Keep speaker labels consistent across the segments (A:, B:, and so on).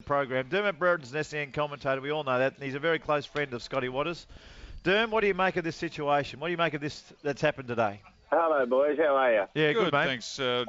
A: program. Dermot Brereton's an SEN commentator. We all know that. And he's a very close friend of Scotty Waters. Derm, what do you make of this situation? What do you make of this that's happened today?
B: Hello, boys. How are you?
A: Yeah, good mate.
C: Thanks, Derm.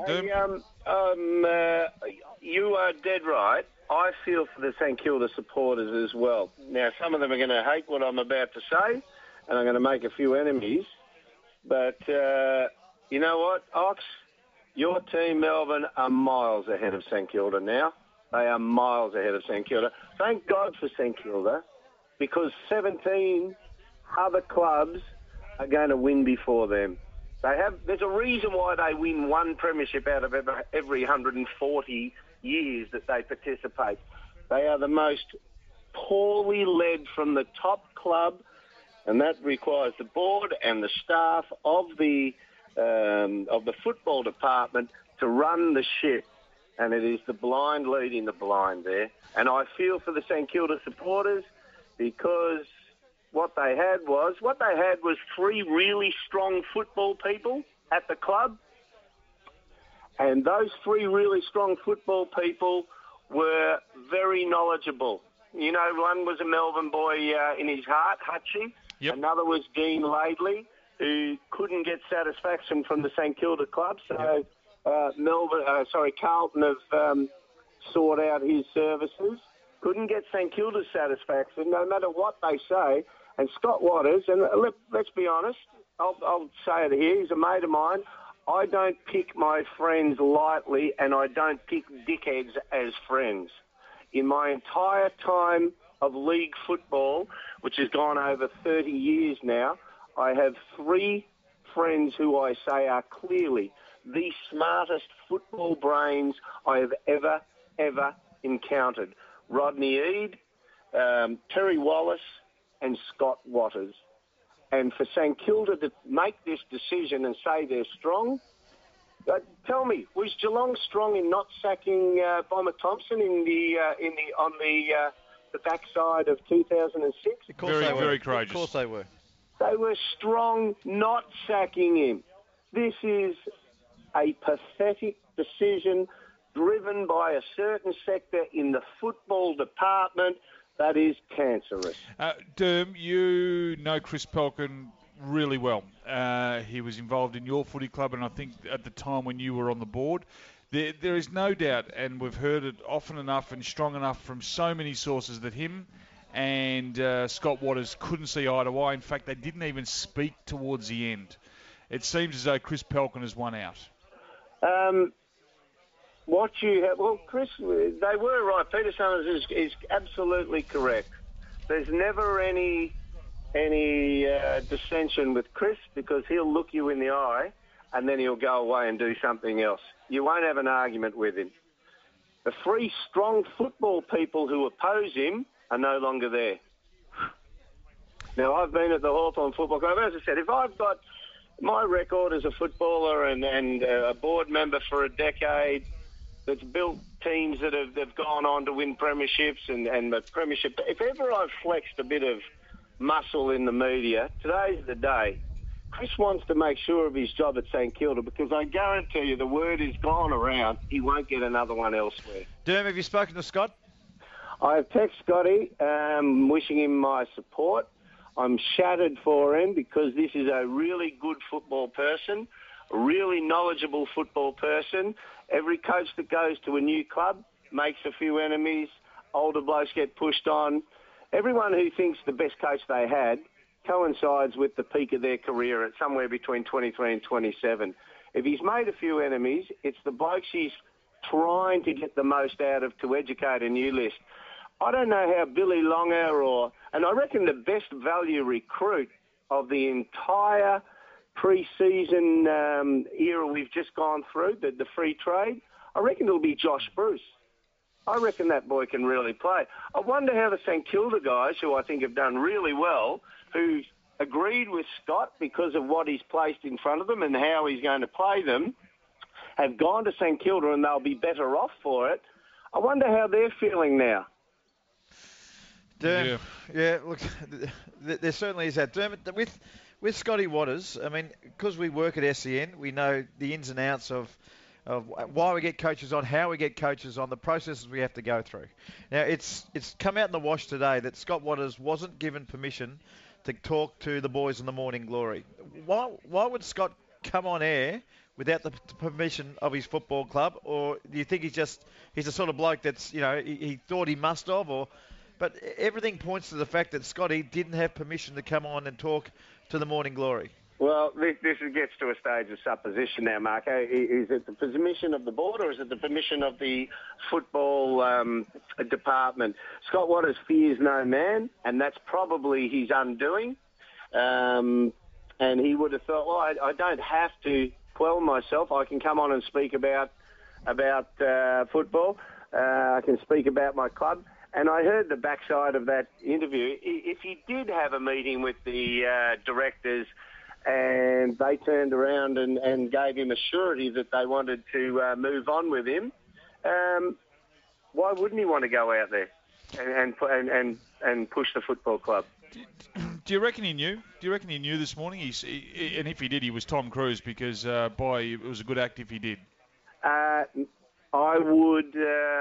B: You are dead right. I feel for the St Kilda supporters as well. Now, some of them are going to hate what I'm about to say, and I'm going to make a few enemies. But you know what, Ox? Your team, Melbourne, are miles ahead of St Kilda now. They are miles ahead of St Kilda. Thank God for St Kilda, because 17 other clubs are going to win before them. There's a reason why they win one premiership out of every 140 years that they participate. They are the most poorly led from the top club, and that requires the board and the staff of the football department to run the ship. And it is the blind leading the blind there. And I feel for the St Kilda supporters, because what they had was three really strong football people at the club. And those three really strong football people were very knowledgeable. You know, one was a Melbourne boy in his heart, Hutchie.
C: Yep.
B: Another was Dean Laidley, who couldn't get satisfaction from the St Kilda club. So Carlton have sought out his services. Couldn't get St Kilda's satisfaction, no matter what they say. And Scott Waters, and let's be honest, I'll say it here, he's a mate of mine. I don't pick my friends lightly, and I don't pick dickheads as friends. In my entire time of league football, which has gone over 30 years now, I have three friends who I say are clearly the smartest football brains I have ever encountered. Rodney Eade, Terry Wallace, and Scott Waters. And for St Kilda to make this decision and say they're strong, tell me, was Geelong strong in not sacking Bomber Thompson on the backside of 2006?
A: Of course they were.
C: Very courageous.
A: Of course they were.
B: They were strong not sacking him. This is a pathetic decision driven by a certain sector in the football department that is cancerous.
C: Derm, you know Chris Pelkin really well. He was involved in your footy club, and I think at the time when you were on the board, there is no doubt, and we've heard it often enough and strong enough from so many sources, that him and Scott Waters couldn't see eye to eye. In fact, they didn't even speak towards the end. It seems as though Chris Pelkin has won out.
B: Chris, they were right. Peter Summers is absolutely correct. There's never any dissension with Chris, because he'll look you in the eye and then he'll go away and do something else. You won't have an argument with him. The three strong football people who oppose him are no longer there. Now, I've been at the Hawthorn Football Club. As I said, if I've got my record as a footballer and a board member for a decade that's built teams that have gone on to win premierships and the premiership, if ever I've flexed a bit of muscle in the media, today's the day. Chris wants to make sure of his job at St Kilda, because I guarantee you the word is gone around, he won't get another one elsewhere.
A: Derm, have you spoken to Scott?
B: I have texted Scotty, wishing him my support. I'm shattered for him, because this is a really good football person, a really knowledgeable football person. Every coach that goes to a new club makes a few enemies. Older blokes get pushed on. Everyone who thinks the best coach they had coincides with the peak of their career at somewhere between 23 and 27. If he's made a few enemies, it's the blokes he's trying to get the most out of to educate a new list. I don't know how Billy Longer and I reckon the best value recruit of the entire pre-season era we've just gone through, the free trade, I reckon it'll be Josh Bruce. I reckon that boy can really play. I wonder how the St Kilda guys, who I think have done really well, who agreed with Scott because of what he's placed in front of them and how he's going to play them, have gone to St Kilda and they'll be better off for it. I wonder how they're feeling now.
A: Derm, yeah, look, there certainly is that. Dermot, with Scotty Waters, I mean, because we work at SEN, we know the ins and outs of of why we get coaches on, how we get coaches on, the processes we have to go through. Now, it's come out in the wash today that Scott Watters wasn't given permission to talk to the boys in the Morning Glory. Why would Scott come on air without the permission of his football club? Or do you think he's the sort of bloke that's, he thought he must have? But everything points to the fact that Scotty didn't have permission to come on and talk to the Morning Glory.
B: Well, this gets to a stage of supposition now, Marco. Is it the permission of the board or is it the permission of the football department? Scott Watters fears no man, and that's probably his undoing. And he would have thought, well, I don't have to quell myself. I can come on and speak about football. I can speak about my club. And I heard the backside of that interview. If he did have a meeting with the directors and they turned around and gave him a surety that they wanted to move on with him, why wouldn't he want to go out there and push the football club?
C: Do you reckon he knew? Do you reckon he knew this morning? And if he did, he was Tom Cruise because, it was a good act if he did.
B: I would.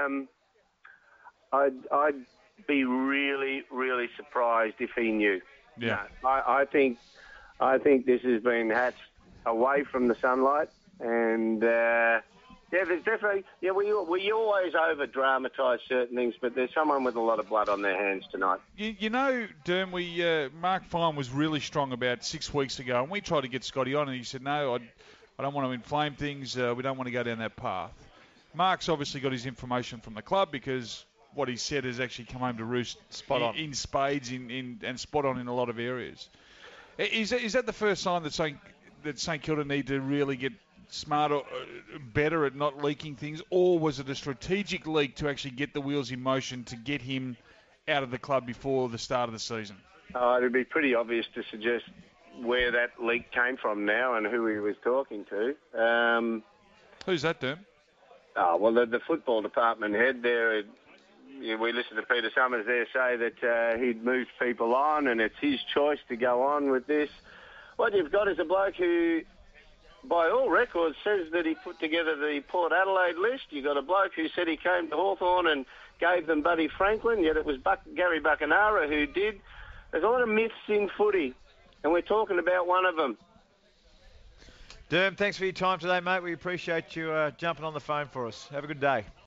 B: I'd be really, really surprised if he knew.
C: Yeah.
B: No, I think this has been hatched away from the sunlight, and there's definitely we always over dramatise certain things, but there's someone with a lot of blood on their hands tonight.
C: You know, Derm, Mark Fine was really strong about 6 weeks ago, and we tried to get Scotty on, and he said, no, I don't want to inflame things. We don't want to go down that path. Mark's obviously got his information from the club because what he said has actually come home to roost in spades and spot on in a lot of areas. Is that the first sign that St Kilda need to really get smarter, better at not leaking things, or was it a strategic leak to actually get the wheels in motion to get him out of the club before the start of the season?
B: It would be pretty obvious to suggest where that leak came from now and who he was talking to.
C: Who's that, Derm?
B: Well, the football department head there. We listened to Peter Summers there say that he'd moved people on and it's his choice to go on with this. What you've got is a bloke who, by all records, says that he put together the Port Adelaide list. You've got a bloke who said he came to Hawthorn and gave them Buddy Franklin, yet it was Gary Buckenara who did. There's a lot of myths in footy, and we're talking about one of them.
A: Derm, thanks for your time today, mate. We appreciate you jumping on the phone for us. Have a good day.